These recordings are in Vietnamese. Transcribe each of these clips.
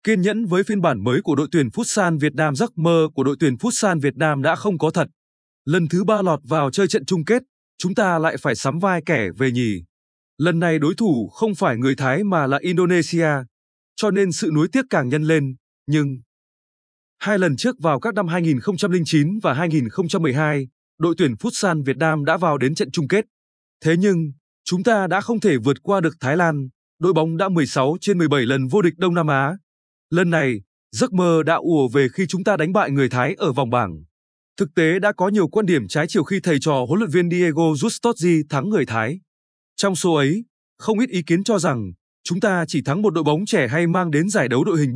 Kiên nhẫn với phiên bản mới của đội tuyển Futsal Việt Nam. Giấc mơ của đội tuyển Futsal Việt Nam đã không có thật. Lần thứ 3 lọt vào chơi trận chung kết, chúng ta lại phải sắm vai kẻ về nhì. Lần này đối thủ không phải người Thái mà là Indonesia, cho nên sự nuối tiếc càng nhân lên, nhưng hai lần trước vào các năm 2009 và 2012, đội tuyển Futsal Việt Nam đã vào đến trận chung kết. Thế nhưng, chúng ta đã không thể vượt qua được Thái Lan, đội bóng đã 16 trên 17 lần vô địch Đông Nam Á. Lần này, giấc mơ đã ùa về khi chúng ta đánh bại người Thái ở vòng bảng. Thực tế đã có nhiều quan điểm trái chiều khi thầy trò huấn luyện viên Diego Justozzi thắng người Thái. Trong số ấy, không ít ý kiến cho rằng chúng ta chỉ thắng một đội bóng trẻ hay mang đến giải đấu đội hình B,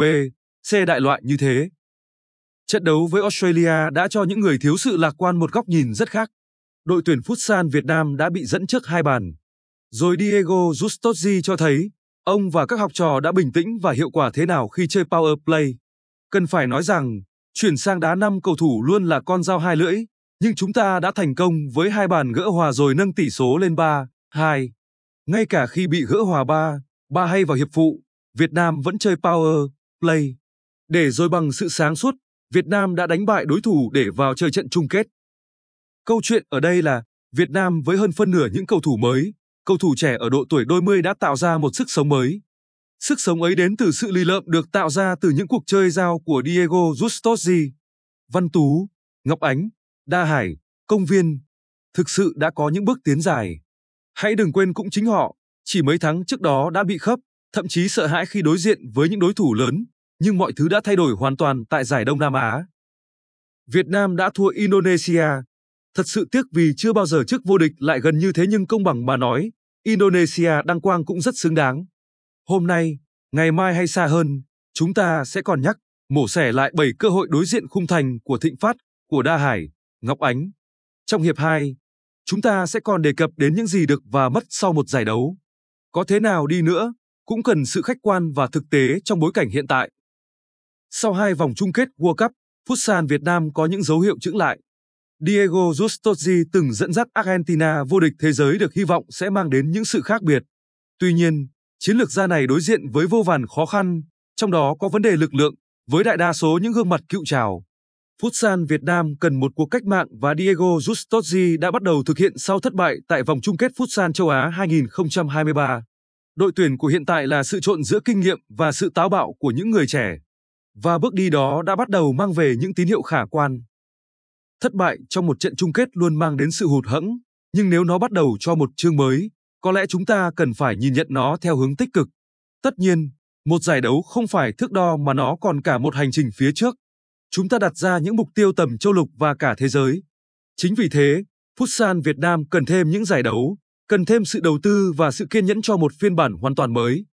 C đại loại như thế. Trận đấu với Australia đã cho những người thiếu sự lạc quan một góc nhìn rất khác. Đội tuyển Futsal Việt Nam đã bị dẫn trước 2 bàn. Rồi Diego Justozzi cho thấy ông và các học trò đã bình tĩnh và hiệu quả thế nào khi chơi power play. Cần phải nói rằng, chuyển sang đá 5 cầu thủ luôn là con dao hai lưỡi, nhưng chúng ta đã thành công với 2 bàn gỡ hòa rồi nâng tỷ số lên 3-2. Ngay cả khi bị gỡ hòa 3-3 hay vào hiệp phụ, Việt Nam vẫn chơi power play. Để rồi bằng sự sáng suốt, Việt Nam đã đánh bại đối thủ để vào chơi trận chung kết. Câu chuyện ở đây là Việt Nam với hơn phân nửa những cầu thủ mới, cầu thủ trẻ ở độ tuổi đôi mươi đã tạo ra một sức sống mới. Sức sống ấy đến từ sự lì lợm được tạo ra từ những cuộc chơi giao của Diego Justozzi, Văn Tú, Ngọc Ánh, Đa Hải, Công Viên. Thực sự đã có những bước tiến dài. Hãy đừng quên cũng chính họ, chỉ mấy tháng trước đó đã bị khớp, thậm chí sợ hãi khi đối diện với những đối thủ lớn, nhưng mọi thứ đã thay đổi hoàn toàn tại giải Đông Nam Á. Việt Nam đã thua Indonesia. Thật sự tiếc vì chưa bao giờ trước vô địch lại gần như thế, nhưng công bằng mà nói, Indonesia đăng quang cũng rất xứng đáng. Hôm nay, ngày mai hay xa hơn, chúng ta sẽ còn mổ xẻ lại 7 cơ hội đối diện khung thành của Thịnh Phát, của Đa Hải, Ngọc Ánh. Trong hiệp 2, chúng ta sẽ còn đề cập đến những gì được và mất sau một giải đấu. Có thế nào đi nữa, cũng cần sự khách quan và thực tế trong bối cảnh hiện tại. Sau 2 vòng chung kết World Cup, Futsal Việt Nam có những dấu hiệu chững lại. Diego Justozzi từng dẫn dắt Argentina vô địch thế giới được hy vọng sẽ mang đến những sự khác biệt. Tuy nhiên, chiến lược gia này đối diện với vô vàn khó khăn, trong đó có vấn đề lực lượng, với đại đa số những gương mặt cựu trào. Futsal Việt Nam cần một cuộc cách mạng và Diego Justozzi đã bắt đầu thực hiện sau thất bại tại vòng chung kết Futsal châu Á 2023. Đội tuyển của hiện tại là sự trộn giữa kinh nghiệm và sự táo bạo của những người trẻ. Và bước đi đó đã bắt đầu mang về những tín hiệu khả quan. Thất bại trong một trận chung kết luôn mang đến sự hụt hẫng, nhưng nếu nó bắt đầu cho một chương mới, có lẽ chúng ta cần phải nhìn nhận nó theo hướng tích cực. Tất nhiên, một giải đấu không phải thước đo mà nó còn cả một hành trình phía trước. Chúng ta đặt ra những mục tiêu tầm châu lục và cả thế giới. Chính vì thế, Futsal Việt Nam cần thêm những giải đấu, cần thêm sự đầu tư và sự kiên nhẫn cho một phiên bản hoàn toàn mới.